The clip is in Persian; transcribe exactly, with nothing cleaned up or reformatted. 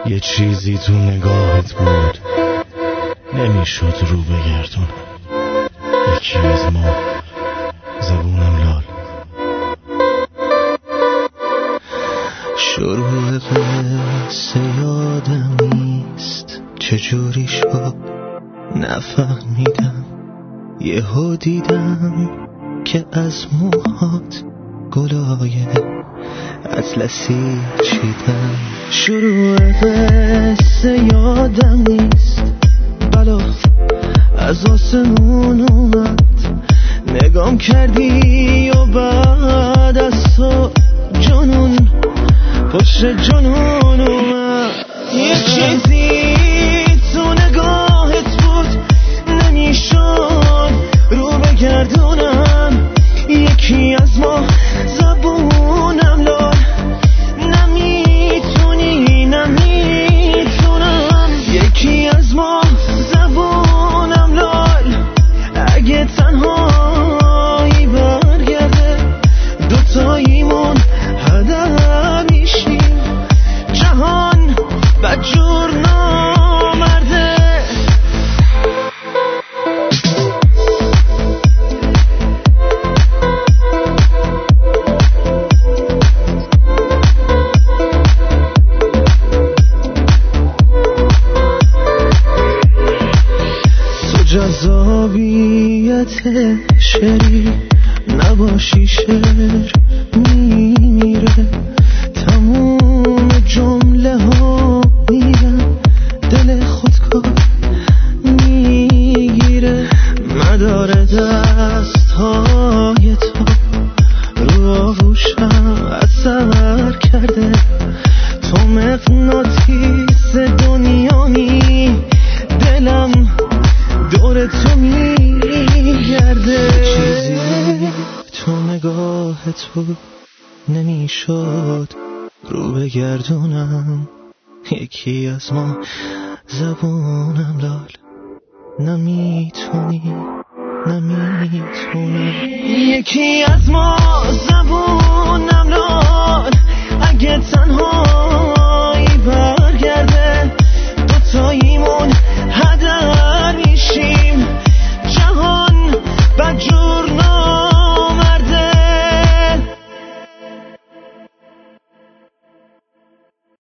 یه چیزی تو نگاهت بود نمیشد رو بگردون. یکی از ما زبونم لال. شروع قصه یادم نیست چجوری شد نفهمیدم. یهو دیدم که از موهات گلای اطلسی چیدم. شروع قصه یادم نیست بلا از آسمون اومد نگام کردی و بعد از تو جنون پشت جنون اومد. یه چیزی تو نگاهت بود نمیشد رو بگردونم. یکی از ما زبونم لال نمیتونی نمیتونم. یکی از ما زبونم لال اگه تنهایی برگرده دوتاییمون هدر میشیم. جهان بدجور نامرده. تو جذابیت شعری نباشی شعر میمیره. تموم جمله ها میرن دل خودکار میگیره. مدار دست های تو رو آغوشم اثر کرده. تو مغناطیس دنیایی دلم دور تو میگرده. چیزی تو نگاهت بود نمیشد رو بگردونم. یکی از ما زبونم لال نمیتونی نمیتونم. یکی از ما زبونم لال اگه تنها